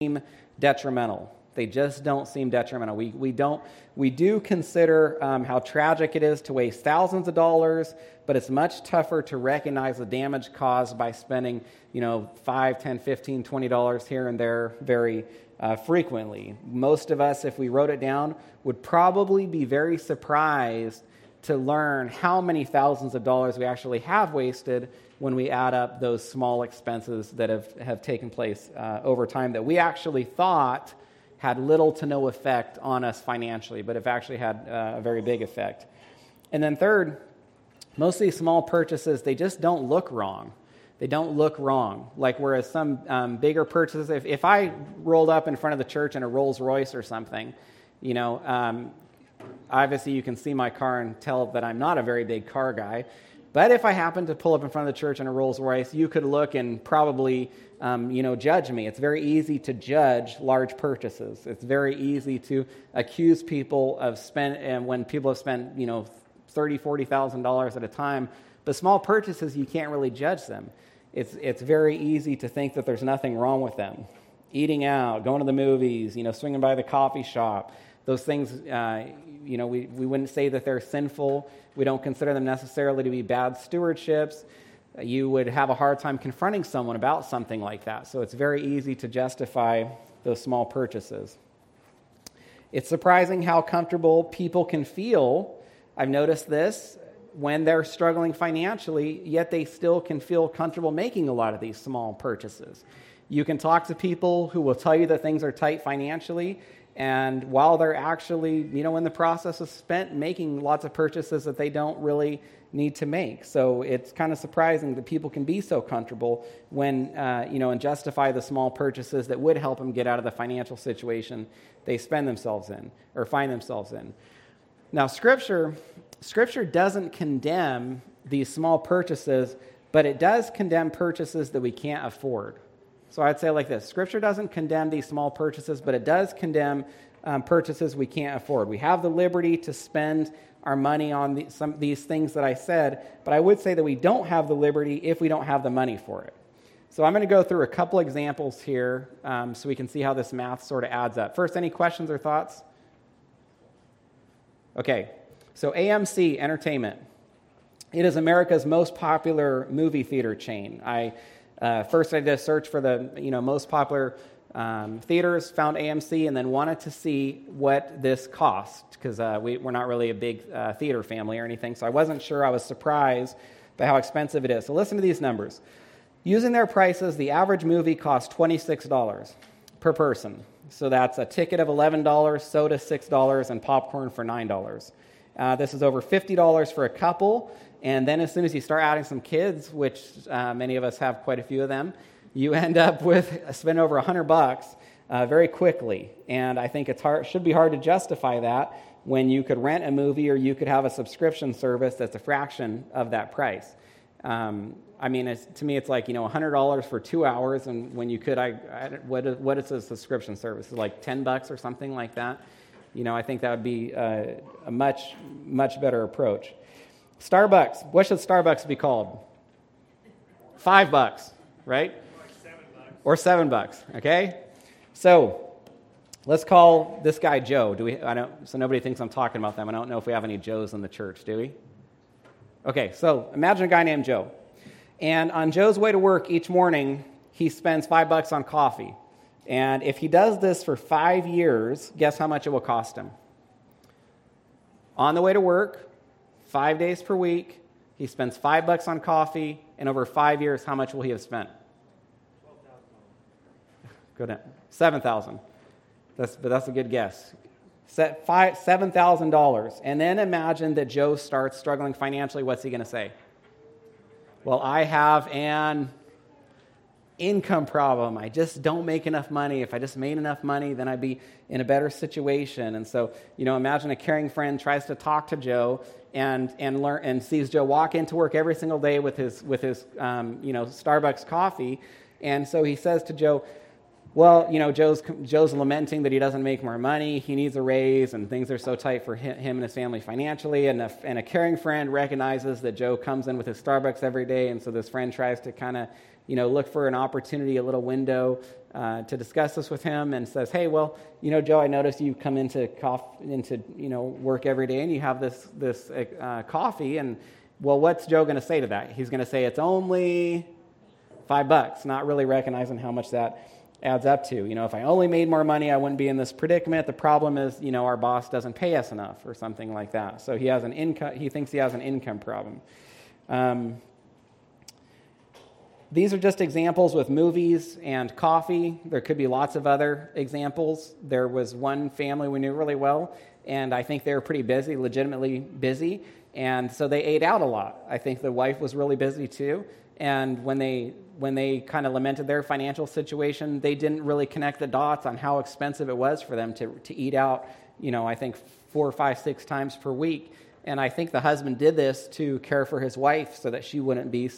detrimental. They just don't seem detrimental. We do consider how tragic it is to waste thousands of dollars, but it's much tougher to recognize the damage caused by spending, $5, $10, $15, $20 here and there very frequently. Most of us, if we wrote it down, would probably be very surprised to learn how many thousands of dollars we actually have wasted when we add up those small expenses that have taken place over time that we actually thought had little to no effect on us financially, but have actually had a very big effect. And then third, most of these small purchases, they just don't look wrong. They don't look wrong. Like whereas some bigger purchases, if I rolled up in front of the church in a Rolls Royce or something, obviously you can see my car and tell that I'm not a very big car guy. But if I happen to pull up in front of the church in a Rolls Royce, you could look and probably, judge me. It's very easy to judge large purchases. It's very easy to accuse people of when people have spent, $30,000, $40,000 at a time. But small purchases, you can't really judge them. It's very easy to think that there's nothing wrong with them. Eating out, going to the movies, swinging by the coffee shop, those things, we wouldn't say that they're sinful. We don't consider them necessarily to be bad stewardships. You would have a hard time confronting someone about something like that. So it's very easy to justify those small purchases. It's surprising how comfortable people can feel. I've noticed this when they're struggling financially, yet they still can feel comfortable making a lot of these small purchases. You can talk to people who will tell you that things are tight financially, and while they're actually, in the process of making lots of purchases that they don't really need to make. So it's kind of surprising that people can be so comfortable when, and justify the small purchases that would help them get out of the financial situation they spend themselves in or find themselves in. Now, Scripture doesn't condemn these small purchases, but it does condemn purchases that we can't afford. So I'd say it like this. Scripture doesn't condemn these small purchases, but it does condemn purchases we can't afford. We have the liberty to spend our money on some of these things that I said, but I would say that we don't have the liberty if we don't have the money for it. So I'm going to go through a couple examples here so we can see how this math sort of adds up. First, any questions or thoughts? Okay, so AMC Entertainment. It is America's most popular movie theater chain. First, I did a search for the most popular theaters, found AMC, and then wanted to see what this cost because we're not really a big theater family or anything, so I wasn't sure. I was surprised by how expensive it is. So listen to these numbers. Using their prices, the average movie costs $26 per person. So that's a ticket of $11, soda $6, and popcorn for $9. This is over $50 for a couple. And then as soon as you start adding some kids, which many of us have quite a few of them, you end up with spend over $100 very quickly. And I think it should be hard to justify that when you could rent a movie or you could have a subscription service that's a fraction of that price. To me, it's like, $100 for 2 hours, and when you could, what is a subscription service? Is it like $10 or something like that? I think that would be a much, much better approach. Starbucks. What should Starbucks be called? $5, right? Or $7. Okay. So let's call this guy Joe. So nobody thinks I'm talking about them. I don't know if we have any Joes in the church. Do we? Okay. So imagine a guy named Joe, and on Joe's way to work each morning, he spends $5 on coffee. And if he does this for 5 years, guess how much it will cost him? On the way to work, 5 days per week, he spends $5 on coffee, and over 5 years, how much will he have spent? $12,000. Go down. $7,000. That's a good guess. $7,000. And then imagine that Joe starts struggling financially. What's he going to say? Well, I have an income problem. I just don't make enough money. If I just made enough money, then I'd be in a better situation. And so, imagine a caring friend tries to talk to Joe and learn and sees Joe walk into work every single day with his Starbucks coffee, and so he says to Joe, well, Joe's lamenting that he doesn't make more money, he needs a raise, and things are so tight for him and his family financially, and a caring friend recognizes that Joe comes in with his Starbucks every day, and so this friend tries to kind of, look for an opportunity, a little window to discuss this with him, and says, hey, well, Joe, I noticed you come into work every day and you have this coffee, and well, what's Joe going to say to that? He's going to say it's only $5, not really recognizing how much that adds up to. If I only made more money, I wouldn't be in this predicament. The problem is, our boss doesn't pay us enough or something like that. So he has an income. He thinks he has an income problem. These are just examples with movies and coffee. There could be lots of other examples. There was one family we knew really well, and I think they were pretty busy, legitimately busy, and so they ate out a lot. I think the wife was really busy too, and when they kind of lamented their financial situation, they didn't really connect the dots on how expensive it was for them to eat out, I think 4, 5, 6 times per week. And I think the husband did this to care for his wife so that she wouldn't be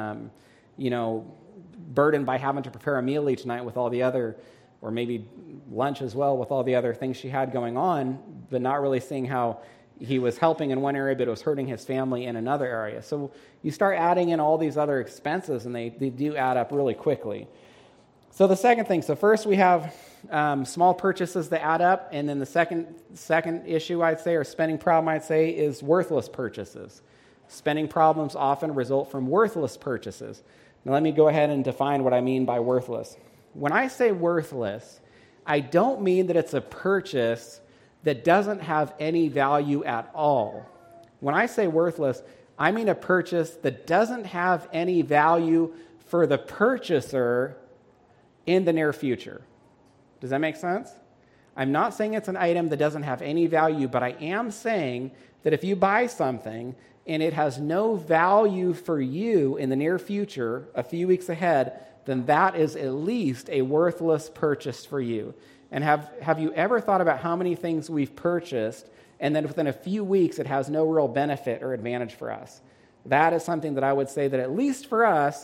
burdened by having to prepare a meal each night with all the other, or maybe lunch as well, with all the other things she had going on, but not really seeing how he was helping in one area, but it was hurting his family in another area. So you start adding in all these other expenses, and they do add up really quickly. So the second thing, first we have small purchases that add up, and then the second issue I'd say, or spending problem I'd say, is worthless purchases. Spending problems often result from worthless purchases. Now let me go ahead and define what I mean by worthless. When I say worthless, I don't mean that it's a purchase that doesn't have any value at all. When I say worthless, I mean a purchase that doesn't have any value for the purchaser in the near future. Does that make sense? I'm not saying it's an item that doesn't have any value, but I am saying that if you buy something and it has no value for you in the near future, a few weeks ahead, then that is at least a worthless purchase for you. And have you ever thought about how many things we've purchased and then within a few weeks it has no real benefit or advantage for us? That is something that I would say that at least for us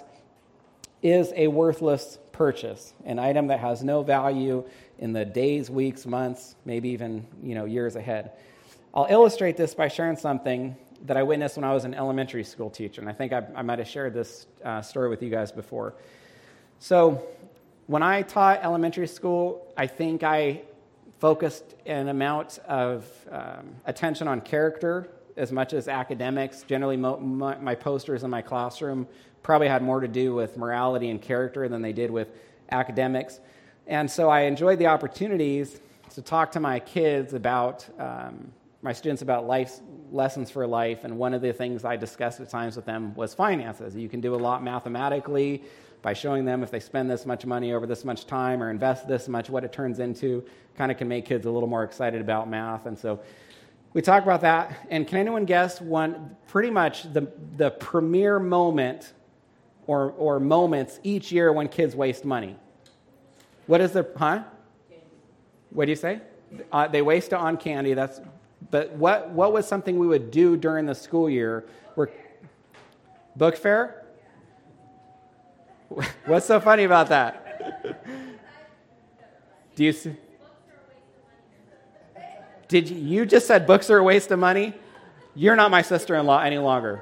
is a worthless purchase, an item that has no value in the days, weeks, months, maybe even years ahead. I'll illustrate this by sharing something that I witnessed when I was an elementary school teacher, and I think I might have shared this story with you guys before. So when I taught elementary school, I think I focused an amount of attention on character as much as academics. Generally, my posters in my classroom probably had more to do with morality and character than they did with academics. And so I enjoyed the opportunities to talk to my kids about, my students about life lessons for life, and one of the things I discussed at times with them was finances. You can do a lot mathematically by showing them if they spend this much money over this much time or invest this much, what it turns into, kind of can make kids a little more excited about math. And so we talk about that. And can anyone guess pretty much the premier moment or moments each year when kids waste money? What is their, What do you say? They waste it on candy. But what was something we would do during the school year? Book fair? What's so funny about that? Do you see? Did you just said books are a waste of money? You're not my sister-in-law any longer.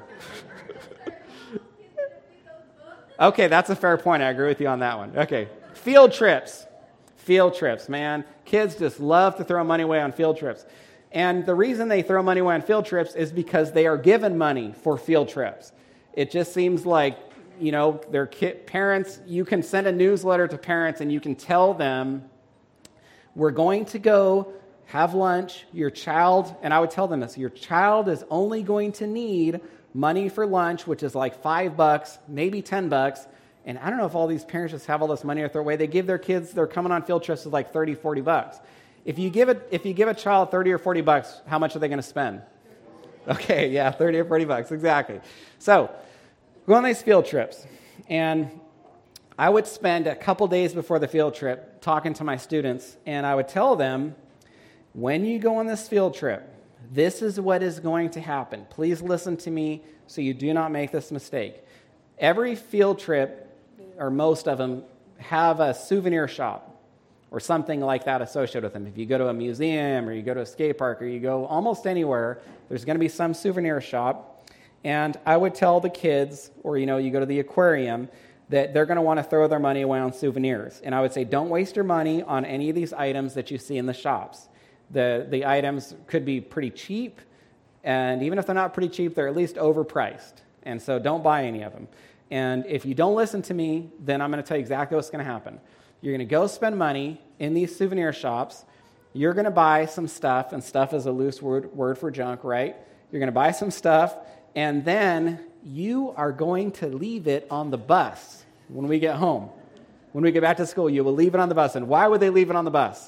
Okay, that's a fair point. I agree with you on that one. Okay, field trips. Field trips, man. Kids just love to throw money away on field trips. And the reason they throw money away on field trips is because they are given money for field trips. It just seems like, their parents, you can send a newsletter to parents and you can tell them, we're going to go have lunch. Your child, and I would tell them this, your child is only going to need money for lunch, which is like $5, maybe $10. And I don't know if all these parents just have all this money to throw away. They give their kids, they're coming on field trips with like $30, $40. If you give a child $30 or $40, how much are they going to spend? Okay, yeah, $30 or $40, exactly. So, go on these field trips, and I would spend a couple days before the field trip talking to my students, and I would tell them, when you go on this field trip, this is what is going to happen. Please listen to me so you do not make this mistake. Every field trip, or most of them, have a souvenir shop or something like that associated with them. If you go to a museum or you go to a skate park or you go almost anywhere, there's going to be some souvenir shop. And I would tell the kids, or you go to the aquarium, that they're going to want to throw their money away on souvenirs. And I would say, don't waste your money on any of these items that you see in the shops. The items could be pretty cheap, and even if they're not pretty cheap, they're at least overpriced. And so don't buy any of them. And if you don't listen to me, then I'm going to tell you exactly what's going to happen. You're going to go spend money in these souvenir shops. You're going to buy some stuff, and stuff is a loose word for junk, right? You're going to buy some stuff, and then you are going to leave it on the bus when we get home. When we get back to school, you will leave it on the bus. And why would they leave it on the bus?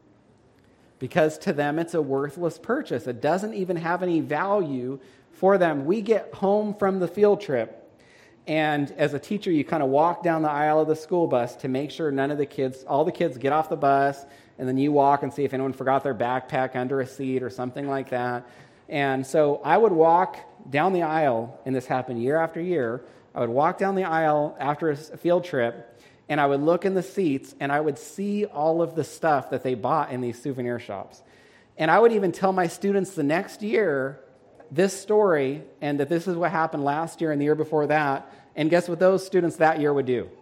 Because to them, it's a worthless purchase. It doesn't even have any value for them. We get home from the field trip, and as a teacher, you kind of walk down the aisle of the school bus to make sure all the kids get off the bus, and then you walk and see if anyone forgot their backpack under a seat or something like that. And so I would walk down the aisle, and this happened year after year. I would walk down the aisle after a field trip, and I would look in the seats, and I would see all of the stuff that they bought in these souvenir shops. And I would even tell my students the next year this story, and that this is what happened last year and the year before that. And guess what those students that year would do?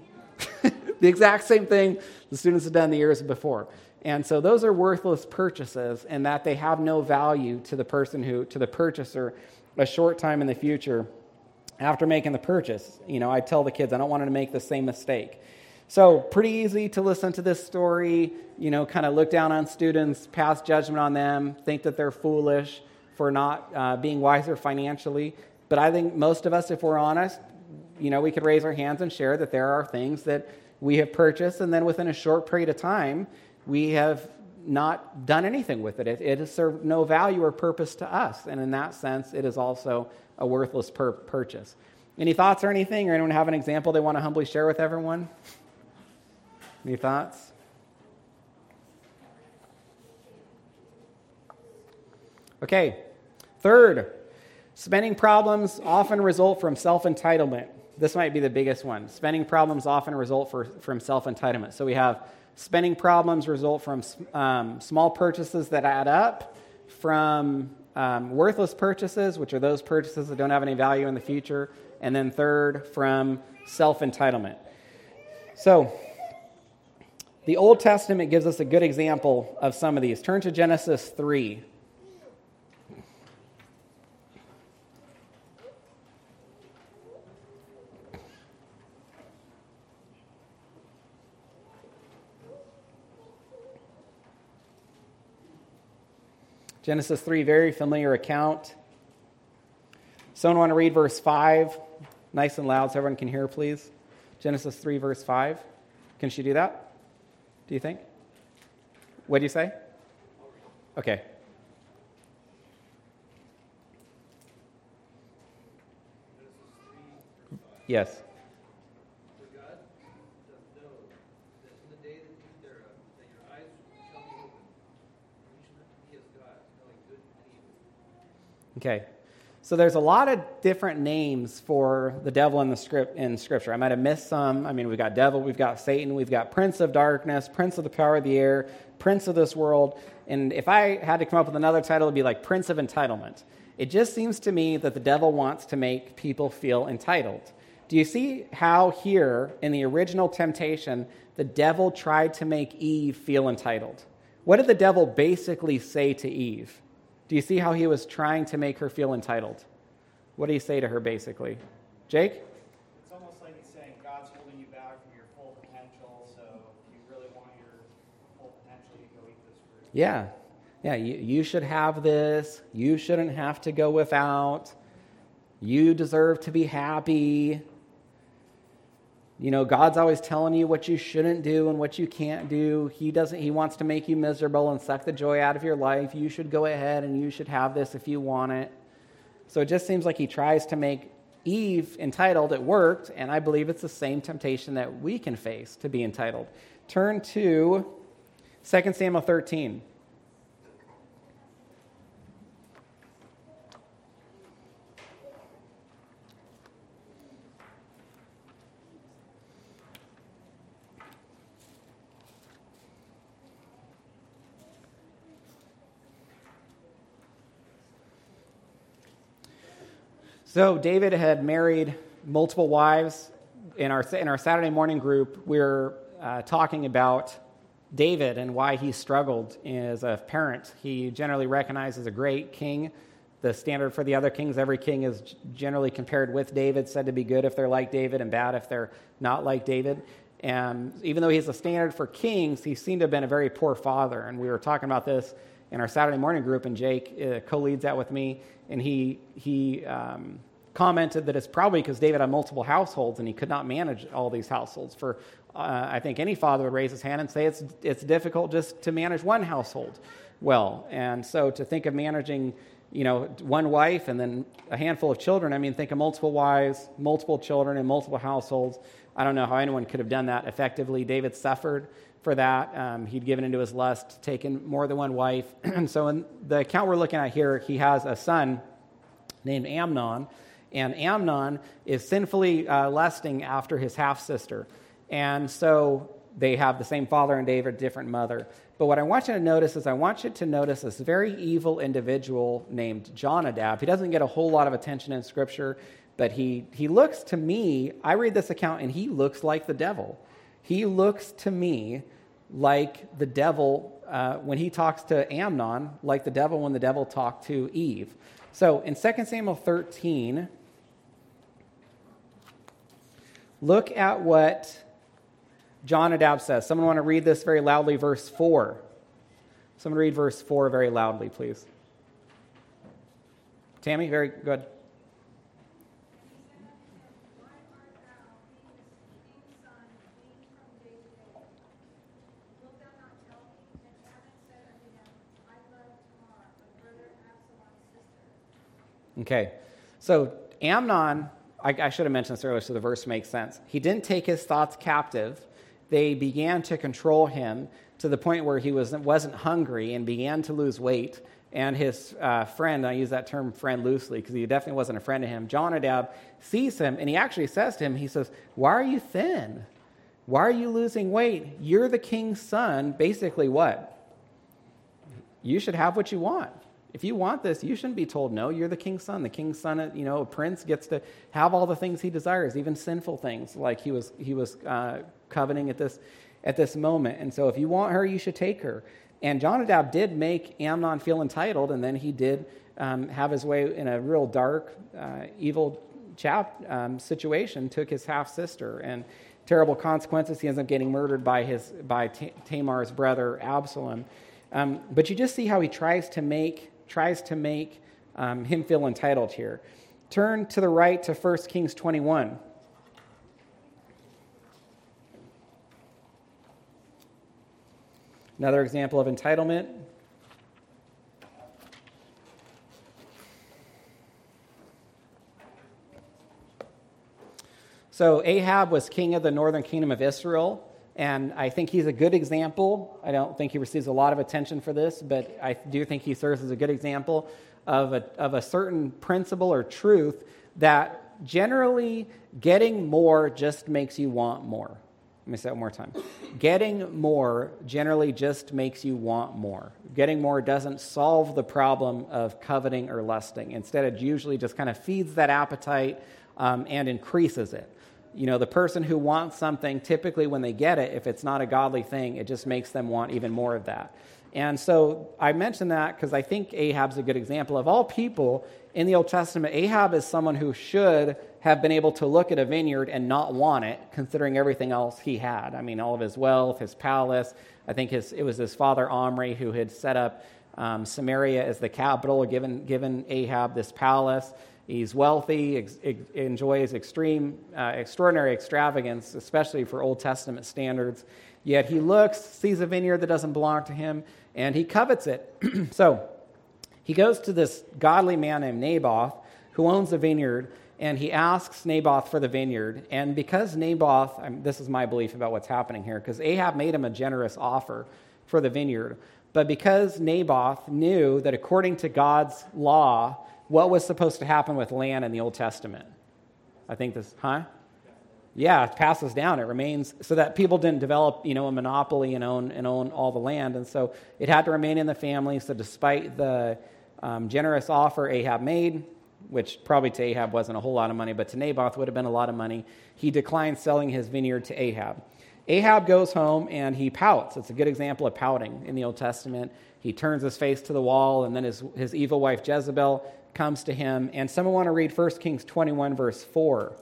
The exact same thing the students had done the years before. And so those are worthless purchases, and that they have no value to the purchaser a short time in the future after making the purchase. I tell the kids, I don't want them to make the same mistake. So pretty easy to listen to this story, kind of look down on students, pass judgment on them, think that they're foolish for not being wiser financially. But I think most of us, if we're honest, we could raise our hands and share that there are things that we have purchased, and then within a short period of time, we have not done anything with it. It has served no value or purpose to us, and in that sense, it is also a worthless purchase. Any thoughts or anything? Or anyone have an example they want to humbly share with everyone? Any thoughts? Okay. Third, spending problems often result from self-entitlement. This might be the biggest one. Spending problems often result from self-entitlement. So we have spending problems result from small purchases that add up, from worthless purchases, which are those purchases that don't have any value in the future, and then third, from self-entitlement. So the Old Testament gives us a good example of some of these. Turn to Genesis 3. Genesis 3, very familiar account. Someone want to read verse 5? Nice and loud so everyone can hear, please. Genesis 3, verse 5. Can she do that? Do you think? What do you say? Okay. Yes. Okay, so there's a lot of different names for the devil in Scripture. I might have missed some. We've got devil, we've got Satan, we've got prince of darkness, prince of the power of the air, prince of this world. And if I had to come up with another title, it would be like prince of entitlement. It just seems to me that the devil wants to make people feel entitled. Do you see how here in the original temptation, the devil tried to make Eve feel entitled? What did the devil basically say to Eve? Do you see how he was trying to make her feel entitled? What do you say to her, basically? Jake? It's almost like he's saying God's holding you back from your full potential, so if you really want your full potential, you go eat this fruit. Yeah, you should have this. You shouldn't have to go without. You deserve to be happy. God's always telling you what you shouldn't do and what you can't do. He wants to make you miserable and suck the joy out of your life. You should go ahead and you should have this if you want it. So it just seems like he tries to make Eve entitled. It worked, and I believe it's the same temptation that we can face to be entitled. Turn to 2 Samuel 13. So David had married multiple wives. in our Saturday morning group, we're talking about David and why he struggled as a parent. He generally recognized as a great king. The standard for the other kings, every king is generally compared with David, said to be good if they're like David and bad if they're not like David. And even though he's a standard for kings, he seemed to have been a very poor father. And we were talking about this in our Saturday morning group, and Jake co-leads that with me, and he commented that it's probably because David had multiple households and he could not manage all these households. For I think any father would raise his hand and say it's difficult just to manage one household well. And so to think of managing, one wife and then a handful of children, think of multiple wives, multiple children, and multiple households. I don't know how anyone could have done that effectively. David suffered for that. He'd given into his lust, taken more than one wife. And so in the account we're looking at here, he has a son named Amnon, and Amnon is sinfully lusting after his half-sister. And so they have the same father and David, different mother. But what I want you to notice is this very evil individual named Jonadab. He doesn't get a whole lot of attention in Scripture, but he looks to me, I read this account, and he looks like the devil. He looks to me like the devil when he talks to Amnon, like the devil when the devil talked to Eve. So in 2 Samuel 13, look at what Jonadab says. Someone want to read this very loudly, verse 4. Someone read verse 4 very loudly, please. Tammy, very good. Okay, so Amnon, I should have mentioned this earlier so the verse makes sense. He didn't take his thoughts captive. They began to control him to the point where he wasn't hungry and began to lose weight. And his friend, I use that term friend loosely because he definitely wasn't a friend to him, Jonadab, sees him and he actually says to him, he says, "Why are you thin? Why are you losing weight? You're the king's son." Basically what? You should have what you want. If you want this, you shouldn't be told no. You're the king's son. The king's son, a prince gets to have all the things he desires, even sinful things like he was coveting at this moment. And so if you want her, you should take her. And Jonadab did make Amnon feel entitled, and then he did have his way in a real dark, evil situation, took his half-sister, and terrible consequences. He ends up getting murdered by Tamar's brother, Absalom. But you just see how he tries to make him feel entitled here. Turn to the right to 1 Kings 21. Another example of entitlement. So Ahab was king of the northern kingdom of Israel. And I think he's a good example. I don't think he receives a lot of attention for this, but I do think he serves as a good example of a certain principle or truth that generally getting more just makes you want more. Let me say it one more time. Getting more generally just makes you want more. Getting more doesn't solve the problem of coveting or lusting. Instead, it usually just kind of feeds that appetite and increases it. The person who wants something, typically when they get it, if it's not a godly thing, it just makes them want even more of that. And so I mention that because I think Ahab's a good example. Of all people in the Old Testament, Ahab is someone who should have been able to look at a vineyard and not want it, considering everything else he had. All of his wealth, his palace. I think it was his father Omri who had set up Samaria as the capital, given Ahab this palace. He's wealthy, enjoys extraordinary extravagance, especially for Old Testament standards. Yet he sees a vineyard that doesn't belong to him, and he covets it. So he goes to this godly man named Naboth, who owns a vineyard, and he asks Naboth for the vineyard. And because Naboth, this is my belief about what's happening here, because Ahab made him a generous offer for the vineyard. But because Naboth knew that according to God's law, what was supposed to happen with land in the Old Testament? I think this, Yeah, it passes down. It remains so that people didn't develop, a monopoly and own all the land. And so it had to remain in the family. So despite the generous offer Ahab made, which probably to Ahab wasn't a whole lot of money, but to Naboth would have been a lot of money. He declined selling his vineyard to Ahab. Ahab goes home and he pouts. It's a good example of pouting in the Old Testament. He turns his face to the wall, and then his evil wife Jezebel comes to him. And someone want to read 1 Kings 21, verse 4.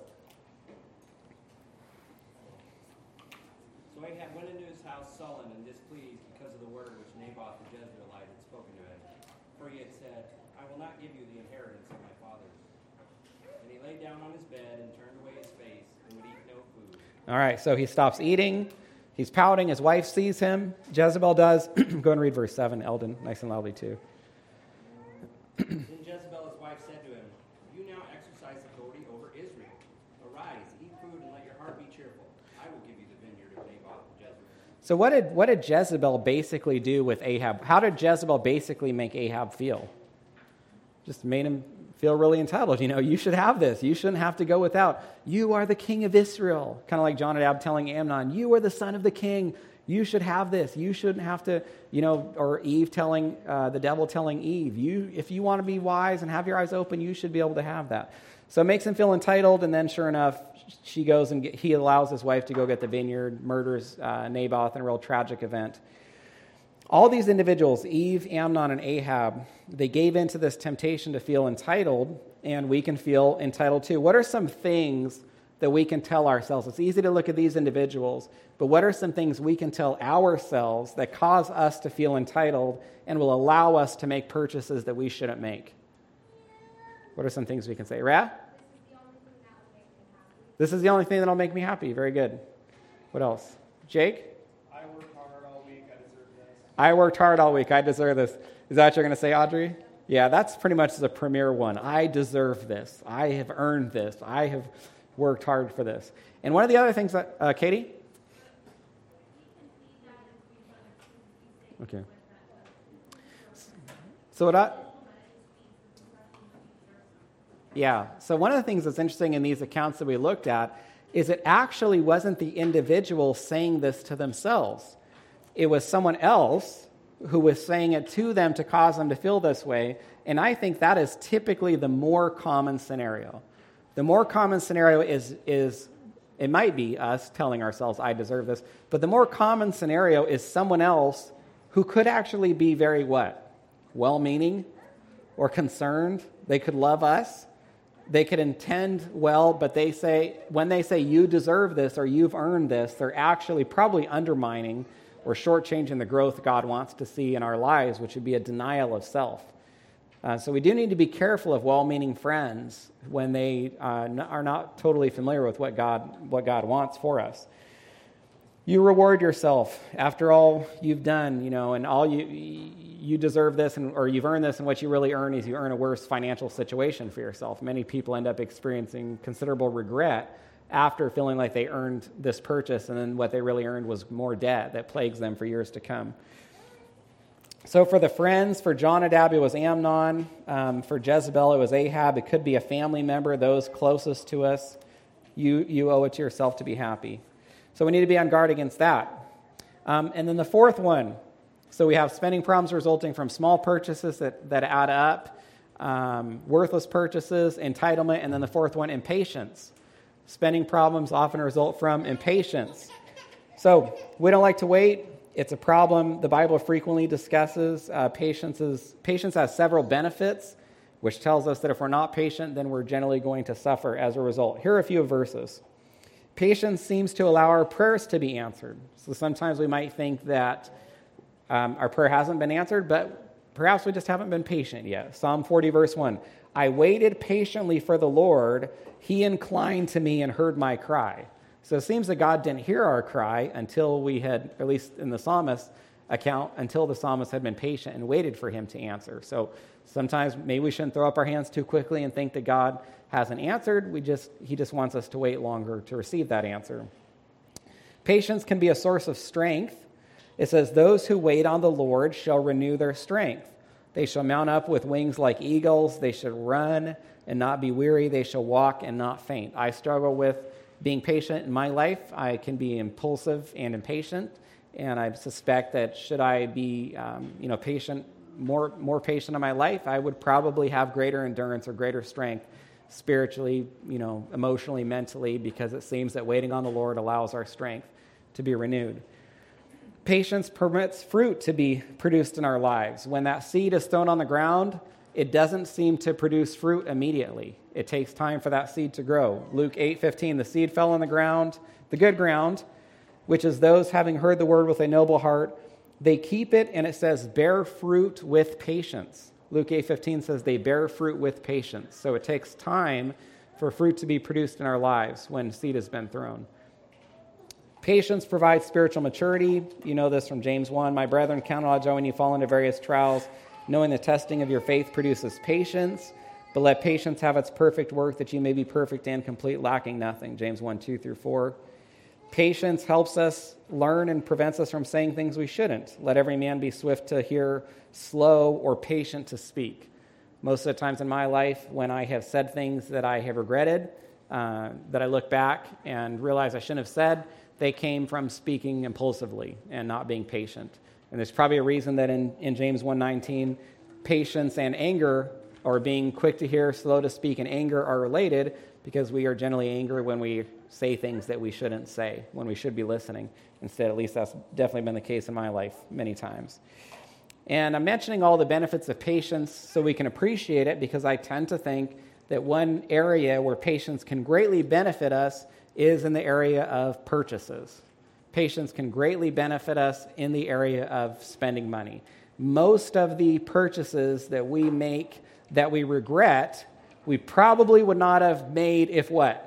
So Ahab went into his house sullen and displeased because of the word which Naboth the Jezreelite had spoken to him. For he had said, I will not give you the inheritance of my fathers. And he lay down on his bed and turned away his face and would eat no food. All right, so he stops eating. He's pouting. His wife sees him. Jezebel does. Go and read verse 7, Eldon, nice and loudly too. Then Jezebel, his wife, said to him, You now exercise authority over Israel. Arise, eat food, and let your heart be cheerful. I will give you the vineyard of Naboth and Jezreel. So what did Jezebel basically do with Ahab? How did Jezebel basically make Ahab feel? Just made him feel really entitled. You should have this. You shouldn't have to go without. You are the king of Israel. Kind of like Jonadab telling Amnon, you are the son of the king. You should have this. You shouldn't have to, or Eve telling, the devil telling Eve, if you want to be wise and have your eyes open, you should be able to have that. So it makes him feel entitled, and then sure enough, she goes and he allows his wife to go get the vineyard, murders Naboth in a real tragic event. All these individuals, Eve, Amnon, and Ahab, they gave in to this temptation to feel entitled, and we can feel entitled too. What are some things that we can tell ourselves? It's easy to look at these individuals, but what are some things we can tell ourselves that cause us to feel entitled and will allow us to make purchases that we shouldn't make? What are some things we can say? Ra? This is the only thing that'll make me happy. Very good. What else? Jake? I worked hard all week. I deserve this. I worked hard all week. I deserve this. Is that what you're going to say, Audrey? Yeah, that's pretty much the premier one. I deserve this. I have earned this. I have worked hard for this. And one of the other things that, Katie? Okay. So so one of the things that's interesting in these accounts that we looked at is it actually wasn't the individual saying this to themselves. It was someone else who was saying it to them to cause them to feel this way. And I think that is typically the more common scenario. The more common scenario is it might be us telling ourselves, I deserve this. But the more common scenario is someone else who could actually be very what? Well-meaning or concerned. They could love us. They could intend well, but when they say you deserve this or you've earned this, they're actually probably undermining or shortchanging the growth God wants to see in our lives, which would be a denial of self. So we do need to be careful of well-meaning friends when they are not totally familiar with what God wants for us. You reward yourself after all you've done, and all you deserve this, or you've earned this, and what you really earn is you earn a worse financial situation for yourself. Many people end up experiencing considerable regret after feeling like they earned this purchase, and then what they really earned was more debt that plagues them for years to come. So for the friends, for Jonadab, it was Amnon. For Jezebel, it was Ahab. It could be a family member, those closest to us. You owe it to yourself to be happy. So we need to be on guard against that. And then the fourth one. So we have spending problems resulting from small purchases that add up, worthless purchases, entitlement, and then the fourth one, impatience. Spending problems often result from impatience. So we don't like to wait. It's a problem the Bible frequently discusses. Patience has several benefits, which tells us that if we're not patient, then we're generally going to suffer as a result. Here are a few verses. Patience seems to allow our prayers to be answered. So sometimes we might think that our prayer hasn't been answered, but perhaps we just haven't been patient yet. Psalm 40, verse 1. I waited patiently for the Lord. He inclined to me and heard my cry. So it seems that God didn't hear our cry until we had, at least in the psalmist account, until the psalmist had been patient and waited for him to answer. So sometimes maybe we shouldn't throw up our hands too quickly and think that God hasn't answered. He just wants us to wait longer to receive that answer. Patience can be a source of strength. It says, those who wait on the Lord shall renew their strength. They shall mount up with wings like eagles. They shall run and not be weary. They shall walk and not faint. I struggle with being patient in my life. I can be impulsive and impatient. And I suspect that should I be patient more patient in my life, I would probably have greater endurance or greater strength spiritually, emotionally, mentally, because it seems that waiting on the Lord allows our strength to be renewed. Patience permits fruit to be produced in our lives. When that seed is thrown on the ground, it doesn't seem to produce fruit immediately. It takes time for that seed to grow. Luke 8:15, the seed fell on the ground, the good ground, which is those having heard the word with a noble heart. They keep it, and it says, bear fruit with patience. Luke 8:15 says they bear fruit with patience. So it takes time for fruit to be produced in our lives when seed has been thrown. Patience provides spiritual maturity. You know this from James 1. My brethren, count it all joy when you fall into various trials, knowing the testing of your faith produces patience. But let patience have its perfect work, that you may be perfect and complete, lacking nothing. James 1:2-4. Patience helps us learn and prevents us from saying things we shouldn't. Let every man be swift to hear, slow or patient to speak. Most of the times in my life, when I have said things that I have regretted, that I look back and realize I shouldn't have said, they came from speaking impulsively and not being patient. And there's probably a reason that in James 1:19, patience and anger, or being quick to hear, slow to speak, and anger are related, because we are generally angry when we say things that we shouldn't say, when we should be listening. Instead, at least that's definitely been the case in my life many times. And I'm mentioning all the benefits of patience so we can appreciate it, because I tend to think that one area where patience can greatly benefit us is in the area of purchases. Patience can greatly benefit us in the area of spending money. Most of the purchases that we make that we regret, we probably would not have made if what?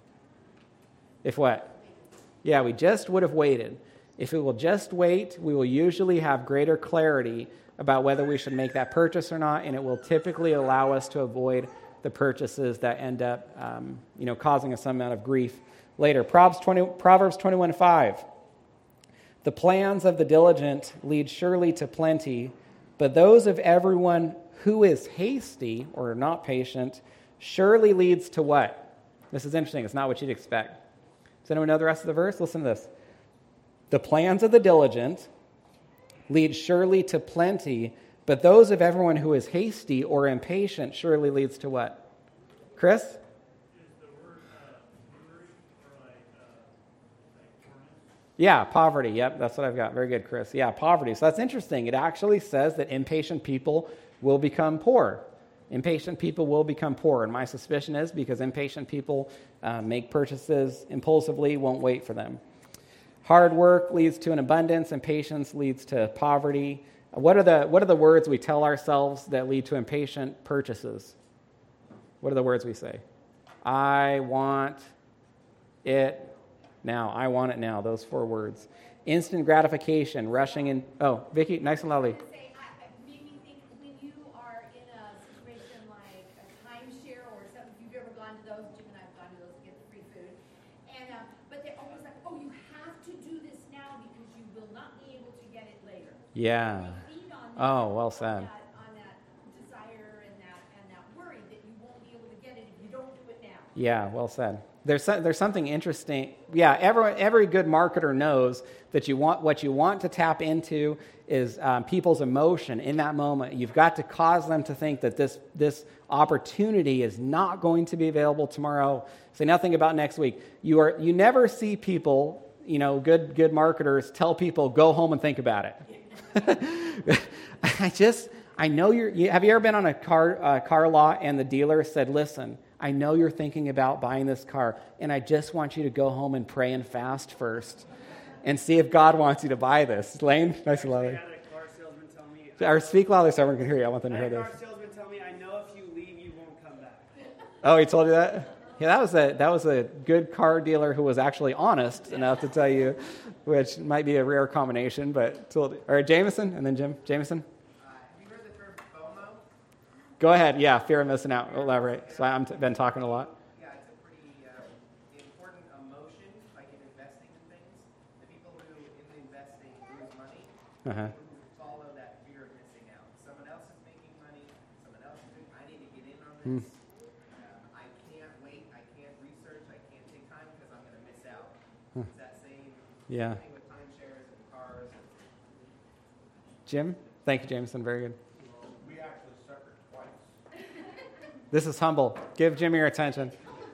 If what? Yeah, we just would have waited. If we will just wait, we will usually have greater clarity about whether we should make that purchase or not, and it will typically allow us to avoid the purchases that end up causing us some amount of grief later. Proverbs 21:5. The plans of the diligent lead surely to plenty, but those of everyone who is hasty or not patient surely leads to what? This is interesting. It's not what you'd expect. Does anyone know the rest of the verse? Listen to this. The plans of the diligent lead surely to plenty, but those of everyone who is hasty or impatient surely leads to what? Chris? Is the word worry or like Yeah, poverty. Yep, that's what I've got. Very good, Chris. Yeah, poverty. So that's interesting. It actually says that impatient people will become poor. Impatient people will become poor. And my suspicion is because impatient people make purchases impulsively, won't wait for them. Hard work leads to an abundance, and patience leads to poverty. What are the words we tell ourselves that lead to impatient purchases? What are the words we say? I want it now. I want it now. Those 4 words. Instant gratification, rushing in. Oh, Vicki, nice and loudly. Made me think when you are in a situation like a timeshare or something, if you've ever gone to those, Jim and I have gone to those to get the free food. And but they're always like, oh, you have to do this now because you will not be able to get it later. Yeah. They feed on that, Oh, well said. on that desire and that worry that you won't be able to get it if you don't do it now. Yeah, well said. There's something interesting. Yeah, every good marketer knows that what you want to tap into is people's emotion in that moment. You've got to cause them to think that this opportunity is not going to be available tomorrow. Say nothing about next week. You never see people, good marketers tell people go home and think about it. I know have you ever been on a car lot and the dealer said, listen, I know you're thinking about buying this car, and I just want you to go home and pray and fast first and see if God wants you to buy this. Lane, nice and loudly. I had a car salesman tell me. Or speak loudly so everyone can hear you. I want them to I hear had a this. car salesman tell me, I know if you leave, you won't come back. Oh, he told you that? Yeah, that was a good car dealer who was actually honest enough to tell you, which might be a rare combination, but all right, Jameson, and then Jim. Jameson? Have you heard the term FOMO? Go ahead. Yeah, fear of missing out. Elaborate. So I've been talking a lot. Yeah, it's a pretty important emotion, like in investing in things. The people who, in investing, lose money, Uh-huh. who follow that fear of missing out. Someone else is making money. Someone else is doing, I need to get in on this. I can't wait. I can't research. I can't take time because I'm going to miss out. It's that same Yeah. thing with timeshares and cars. Jim? Thank you, Jameson. Very good. This is humble. Give Jimmy your attention.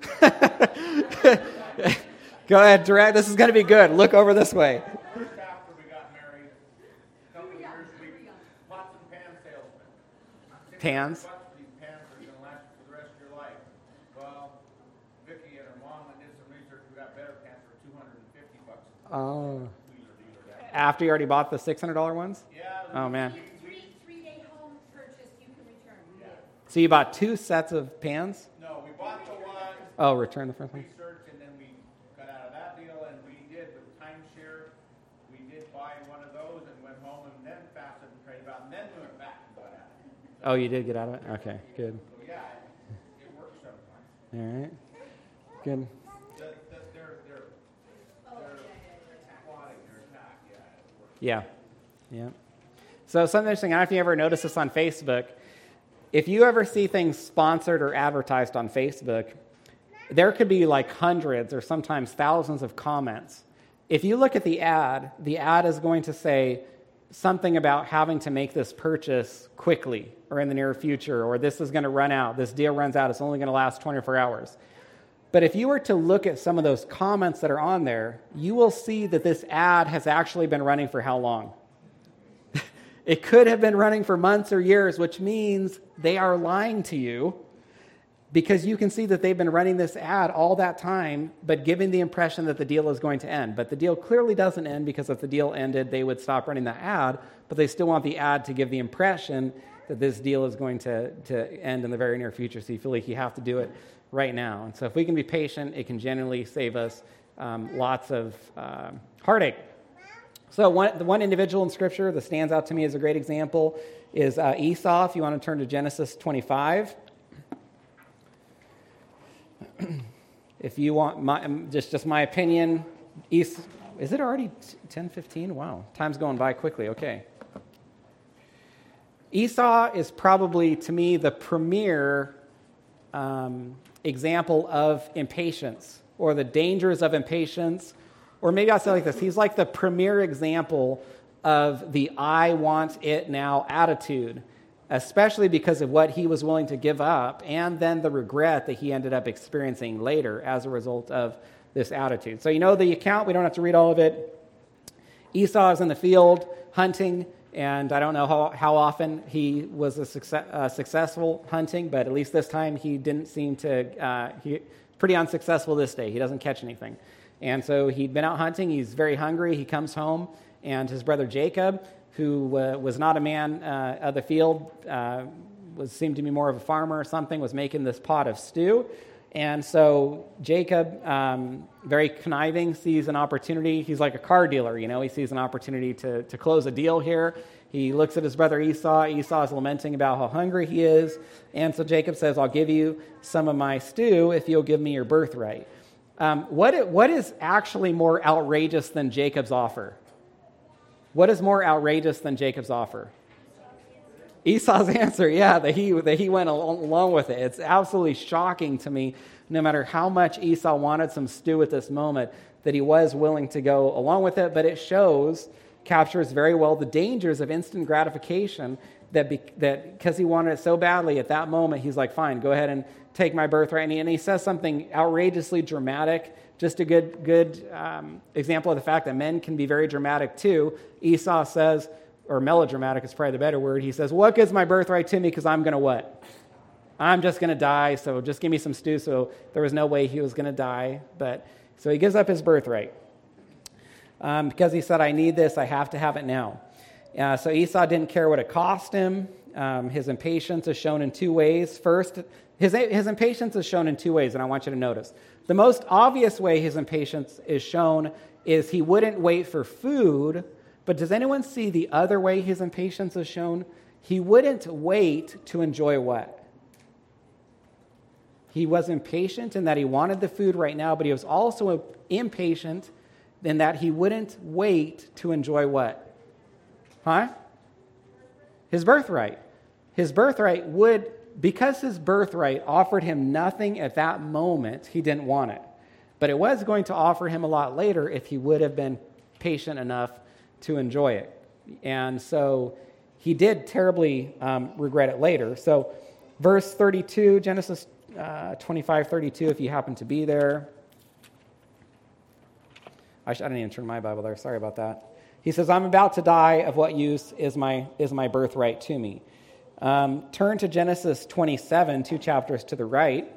Go ahead, direct. This is going to be good. Look over this way. First after we got married, a couple of years, we pots and pan salesman. Pans? $600 for these pans are going to last you for the rest of your life. Well, Vicki and her mom did some research. We got better pans for $250. Oh. Wheeler dealer. After you already bought the $600 ones? Yeah. Oh, man. Three-day home purchase, you can return. Yeah. So you bought 2 sets of pans? No, we bought the one. Oh, return the first one. Research, and then we got out of that deal, and we did with timeshare. We did buy one of those and went home, and then fasted and prayed about, it, and then we went back and got at it. Oh, you did get out of it? Okay, good. So yeah, it works sometimes. All right. Good. They're squatting, they're attack. Yeah, it works. Yeah. Yeah. So something interesting, I don't know if you ever noticed this on Facebook. If you ever see things sponsored or advertised on Facebook, there could be like hundreds or sometimes thousands of comments. If you look at the ad is going to say something about having to make this purchase quickly or in the near future, or this is going to run out, this deal runs out, it's only going to last 24 hours. But if you were to look at some of those comments that are on there, you will see that this ad has actually been running for how long? It could have been running for months or years, which means they are lying to you, because you can see that they've been running this ad all that time, but giving the impression that the deal is going to end. But the deal clearly doesn't end, because if the deal ended, they would stop running the ad, but they still want the ad to give the impression that this deal is going to end in the very near future. So you feel like you have to do it right now. And so if we can be patient, it can genuinely save us lots of heartache. So the one individual in Scripture that stands out to me as a great example is Esau. If you want to turn to Genesis 25. If you want just my opinion, is it already 10:15? Wow, time's going by quickly. Okay. Esau is probably, to me, the premier example of impatience, or the dangers of impatience. Or maybe I'll say it like this. He's like the premier example of the I want it now attitude, especially because of what he was willing to give up, and then the regret that he ended up experiencing later as a result of this attitude. So you know the account. We don't have to read all of it. Esau is in the field hunting, and I don't know how often he was successful hunting, but at least this time he didn't seem to, pretty unsuccessful this day. He doesn't catch anything. And so he'd been out hunting. He's very hungry. He comes home, and his brother Jacob, who was not a man of the field, seemed to be more of a farmer or something, was making this pot of stew. And so Jacob, very conniving, sees an opportunity. He's like a car dealer, you know. He sees an opportunity to close a deal here. He looks at his brother Esau. Esau is lamenting about how hungry he is. And so Jacob says, I'll give you some of my stew if you'll give me your birthright. What is actually more outrageous than Jacob's offer? What is more outrageous than Jacob's offer? Esau's answer, yeah, that he went along with it. It's absolutely shocking to me, no matter how much Esau wanted some stew at this moment, that he was willing to go along with it. But it captures very well the dangers of instant gratification, that because he wanted it so badly at that moment, he's like, fine, go ahead and take my birthright. And he says something outrageously dramatic, just a good example of the fact that men can be very dramatic too. Esau says, or melodramatic is probably the better word, he says, what gives my birthright to me, because I'm going to what? I'm just going to die, so just give me some stew. So there was no way he was going to die. So he gives up his birthright. Because he said, I need this, I have to have it now. So Esau didn't care what it cost him. His impatience is shown in 2 ways. First, his impatience is shown in 2 ways, and I want you to notice. The most obvious way his impatience is shown is he wouldn't wait for food. But does anyone see the other way his impatience is shown? He wouldn't wait to enjoy what? He was impatient in that he wanted the food right now, but he was also impatient in that he wouldn't wait to enjoy what? Huh? His birthright. His birthright because his birthright offered him nothing at that moment, he didn't want it. But it was going to offer him a lot later if he would have been patient enough to enjoy it. And so he did terribly regret it later. So Verse 32, Genesis 25:32, if you happen to be there. I didn't even turn my Bible there. Sorry about that. He says, I'm about to die. Of what use is my birthright to me? Turn to Genesis 27, 2 chapters to the right.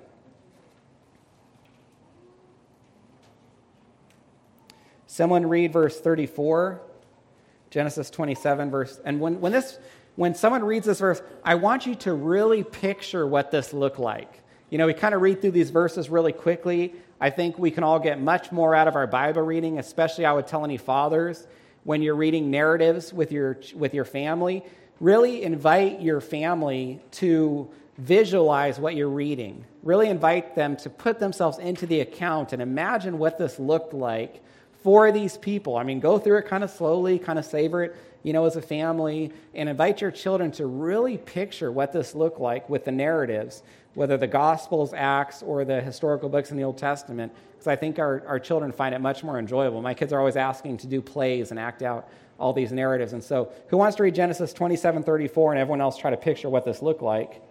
Someone read verse 34, Genesis 27, verse. And when someone reads this verse, I want you to really picture what this looked like. You know, we kind of read through these verses really quickly. I think we can all get much more out of our Bible reading, especially I would tell any fathers, when you're reading narratives with your family, really invite your family to visualize what you're reading. Really invite them to put themselves into the account and imagine what this looked like for these people. I mean, go through it kind of slowly, kind of savor it, as a family, and invite your children to really picture what this looked like with the narratives, whether the Gospels, Acts, or the historical books in the Old Testament, because I think our children find it much more enjoyable. My kids are always asking to do plays and act out all these narratives. And so who wants to read Genesis 27:34 and everyone else try to picture what this looked like?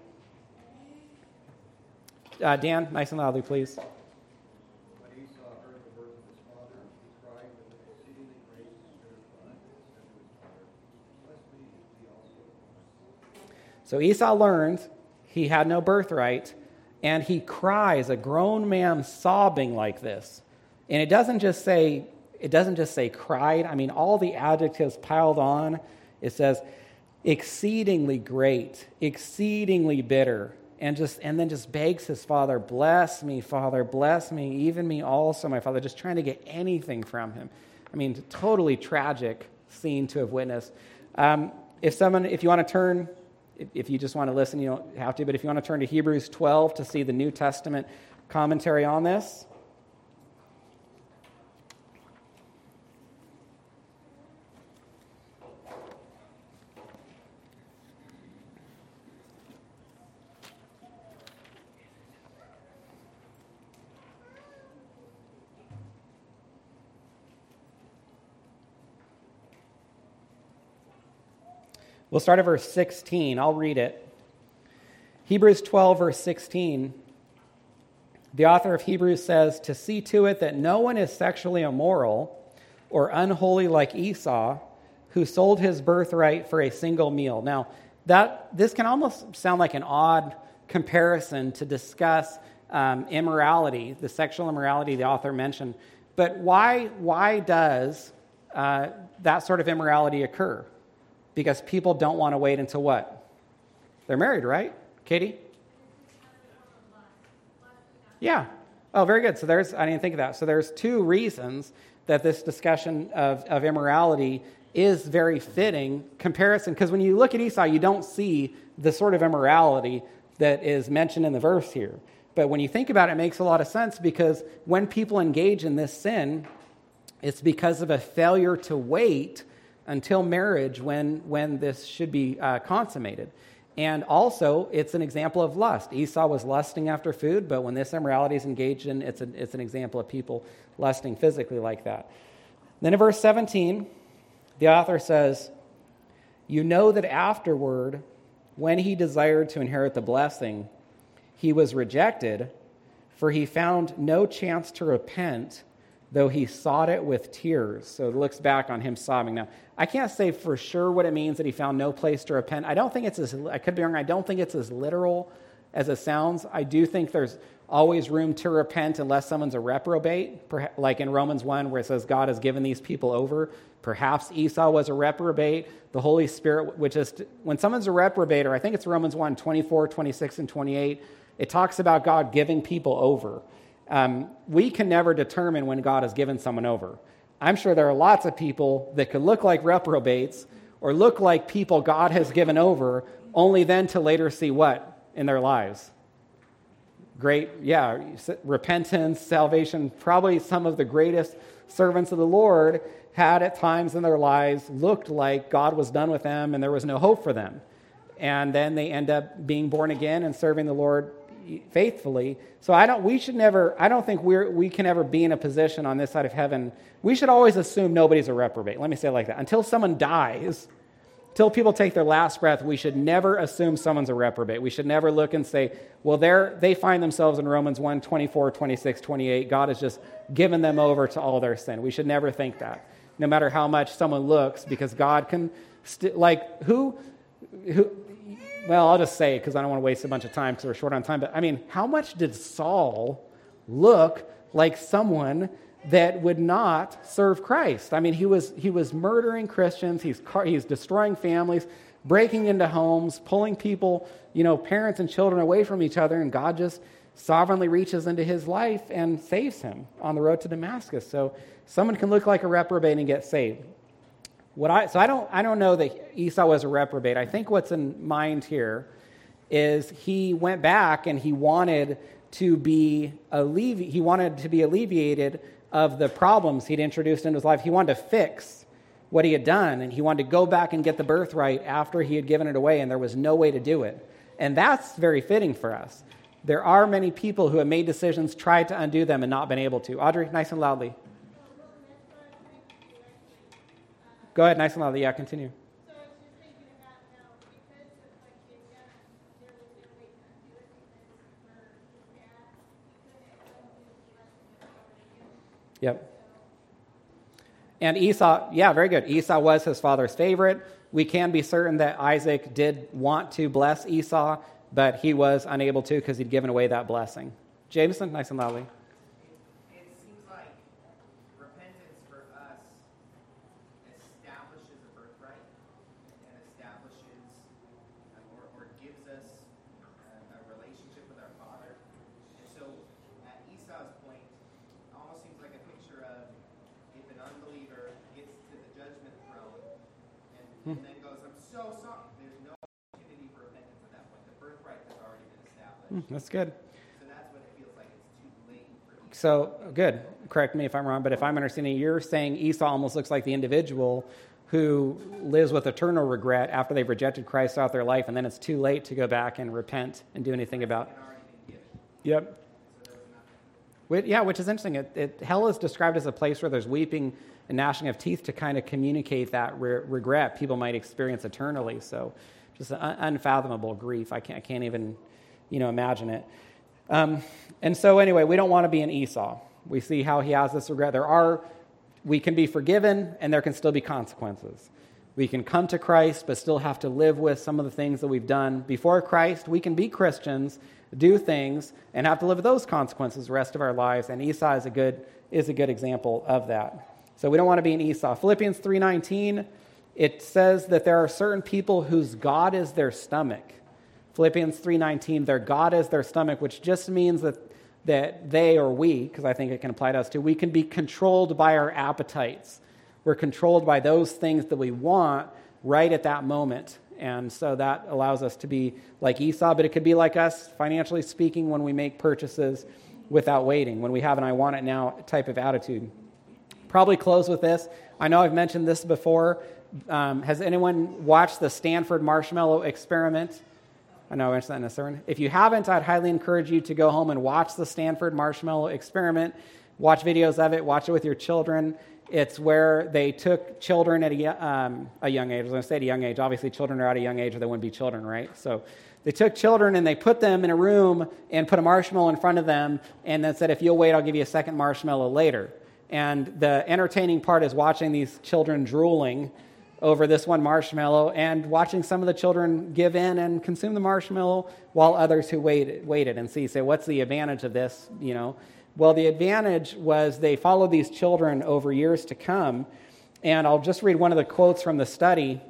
Dan, nice and loudly, please. When Esau heard the words of his father, he cried with an exceedingly great spirit of pride, and said to his father, bless me, he also. So Esau learned he had no birthright, and he cries, a grown man sobbing like this. And it doesn't just say cried. I mean, all the adjectives piled on. It says exceedingly great, exceedingly bitter, and then just begs his father, bless me, Father, bless me, even me also, my father, just trying to get anything from him. I mean, totally tragic scene to have witnessed. If you want to turn, if you just want to listen, you don't have to, but if you want to turn to Hebrews 12 to see the New Testament commentary on this. We'll start at verse 16. I'll read it. Hebrews 12, verse 16. The author of Hebrews says, to see to it that no one is sexually immoral or unholy like Esau, who sold his birthright for a single meal. Now, this can almost sound like an odd comparison to discuss immorality, the sexual immorality the author mentioned. But why does that sort of immorality occur? Because people don't want to wait until what? They're married, right? Katie? Yeah. Oh, very good. So I didn't think of that. So there's two reasons that this discussion of immorality is very fitting comparison. Because when you look at Esau, you don't see the sort of immorality that is mentioned in the verse here. But when you think about it, it makes a lot of sense, because when people engage in this sin, it's because of a failure to wait until marriage when this should be consummated. And also, it's an example of lust. Esau was lusting after food, but when this immorality is engaged in, it's an example of people lusting physically like that. Then in verse 17, the author says, you know that afterward, when he desired to inherit the blessing, he was rejected, for he found no chance to repent, though he sought it with tears. So it looks back on him sobbing. Now, I can't say for sure what it means that he found no place to repent. I could be wrong, I don't think it's as literal as it sounds. I do think there's always room to repent unless someone's a reprobate, like in Romans 1 where it says God has given these people over. Perhaps Esau was a reprobate. The Holy Spirit, which is, when someone's a reprobate, or I think it's Romans 1, 24, 26, and 28, it talks about God giving people over. We can never determine when God has given someone over. I'm sure there are lots of people that could look like reprobates or look like people God has given over, only then to later see what in their lives? Great, repentance, salvation. Probably some of the greatest servants of the Lord had at times in their lives looked like God was done with them and there was no hope for them. And then they end up being born again and serving the Lord faithfully. So I don't think we can ever be in a position on this side of heaven. We should always assume nobody's a reprobate. Let me say it like that. Until someone dies, till people take their last breath, we should never assume someone's a reprobate. We should never look and say, well, they find themselves in Romans 1, 24, 26, 28. God has just given them over to all their sin. We should never think that, no matter how much someone looks, because God can, who, well, I'll just say it because I don't want to waste a bunch of time because we're short on time, but I mean, how much did Saul look like someone that would not serve Christ? I mean, he was murdering Christians, he's destroying families, breaking into homes, pulling people, parents and children away from each other, and God just sovereignly reaches into his life and saves him on the road to Damascus. So someone can look like a reprobate and get saved. I don't know that Esau was a reprobate. I think what's in mind here is he went back and he wanted to be alleviated of the problems he'd introduced into his life. He wanted to fix what he had done, and he wanted to go back and get the birthright after he had given it away, and there was no way to do it. And that's very fitting for us. There are many people who have made decisions, tried to undo them, and not been able to. Audrey, nice and loudly. Go ahead, nice and loudly. Yeah, continue. So I was just thinking about how, because of what he had done, there was no way to undo it because for his dad, he couldn't undo the blessing of God. Yep. And Esau, yeah, very good. Esau was his father's favorite. We can be certain that Isaac did want to bless Esau, but he was unable to because he'd given away that blessing. Jameson, nice and loudly. It seems like repentance for us establishes a birthright and establishes or gives us a relationship with our Father. And so at Esau's point, it almost seems like a picture of if an unbeliever gets to the judgment throne and then goes, I'm so sorry. There's no opportunity for repentance at that point. The birthright has already been established. That's good. So that's when it feels like it's too late for Esau. So, good. Correct me if I'm wrong, but if I'm understanding, you're saying Esau almost looks like the individual who lives with eternal regret after they've rejected Christ throughout their life, and then it's too late to go back and repent and do anything about it. Yep. Yeah, which is interesting. Hell is described as a place where there's weeping and gnashing of teeth to kind of communicate that regret people might experience eternally. So just an unfathomable grief. I can't even, imagine it. And so anyway, we don't want to be an Esau. We see how he has this regret. We can be forgiven, and there can still be consequences. We can come to Christ, but still have to live with some of the things that we've done before Christ. We can be Christians, do things, and have to live with those consequences the rest of our lives. And Esau is a good example of that. So we don't want to be an Esau. Philippians 3:19, it says that there are certain people whose God is their stomach. Philippians 3:19, their God is their stomach, which just means that they, or we, because I think it can apply to us too, we can be controlled by our appetites. We're controlled by those things that we want right at that moment. And so that allows us to be like Esau, but it could be like us, financially speaking, when we make purchases without waiting, when we have an I want it now type of attitude. Probably close with this. I know I've mentioned this before. Has anyone watched the Stanford Marshmallow Experiment? I know I mentioned that in a sermon. If you haven't, I'd highly encourage you to go home and watch the Stanford Marshmallow Experiment. Watch videos of it. Watch it with your children. It's where they took children at a young age. I was going to say at a young age. Obviously, children are at a young age or they wouldn't be children, right? So they took children and they put them in a room and put a marshmallow in front of them and then said, if you'll wait, I'll give you a second marshmallow later. And the entertaining part is watching these children drooling over this one marshmallow and watching some of the children give in and consume the marshmallow while others who waited and say, what's the advantage of this, Well, the advantage was they followed these children over years to come. And I'll just read one of the quotes from the study.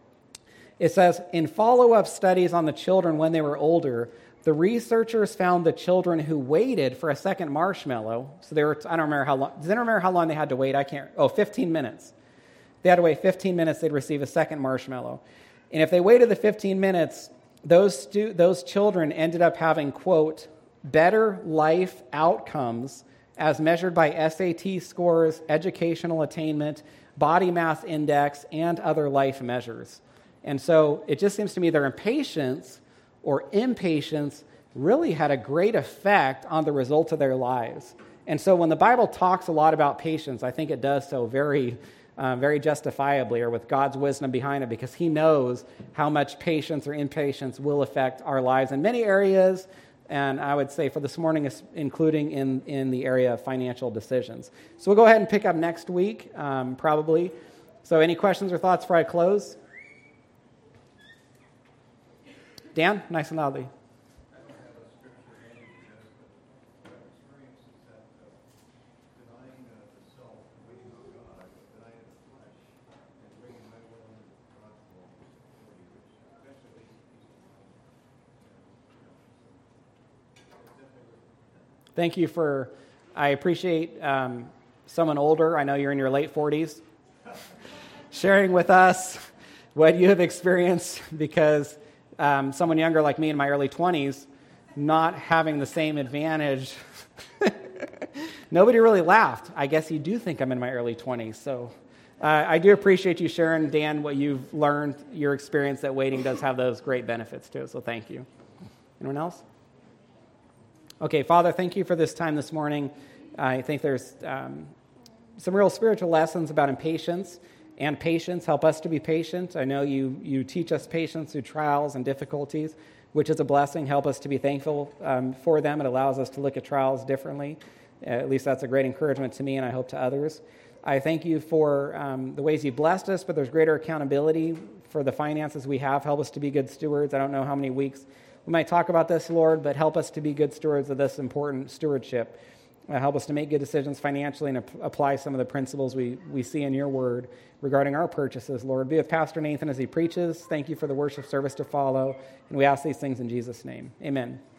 It says, in follow-up studies on the children when they were older, the researchers found the children who waited for a second marshmallow. So I don't remember how long. Does anyone remember how long they had to wait? 15 minutes. They had to wait 15 minutes, they'd receive a second marshmallow. And if they waited the 15 minutes, those children ended up having, quote, better life outcomes as measured by SAT scores, educational attainment, body mass index, and other life measures. And so it just seems to me their impatience or impatience really had a great effect on the results of their lives. And so when the Bible talks a lot about patience, I think it does so very very justifiably or with God's wisdom behind it, because he knows how much patience or impatience will affect our lives in many areas, and I would say for this morning, including in the area of financial decisions. So we'll go ahead and pick up next week, probably. So any questions or thoughts before I close? Dan, nice and loudly. I don't have a scripture handy for this, but my experience is that denying the self and waiting on God, denying the flesh, and bringing my will into God's will, especially Thank you I appreciate someone older, I know you're in your late 40s, sharing with us what you have experienced, because someone younger like me in my early 20s, not having the same advantage. Nobody really laughed. I guess you do think I'm in my early 20s. So I do appreciate you sharing, Dan, what you've learned, your experience that waiting does have those great benefits too. So thank you. Anyone else? Okay, Father, thank you for this time this morning. I think there's some real spiritual lessons about impatience and patience. Help us to be patient. I know you teach us patience through trials and difficulties, which is a blessing. Help us to be thankful for them. It allows us to look at trials differently. At least that's a great encouragement to me, and I hope to others. I thank you for the ways you blessed us, but there's greater accountability for the finances we have. Help us to be good stewards. I don't know how many weeks we might talk about this, Lord, but help us to be good stewards of this important stewardship. Help us to make good decisions financially and apply some of the principles we see in your word regarding our purchases, Lord. Be with Pastor Nathan as he preaches. Thank you for the worship service to follow. And we ask these things in Jesus' name. Amen.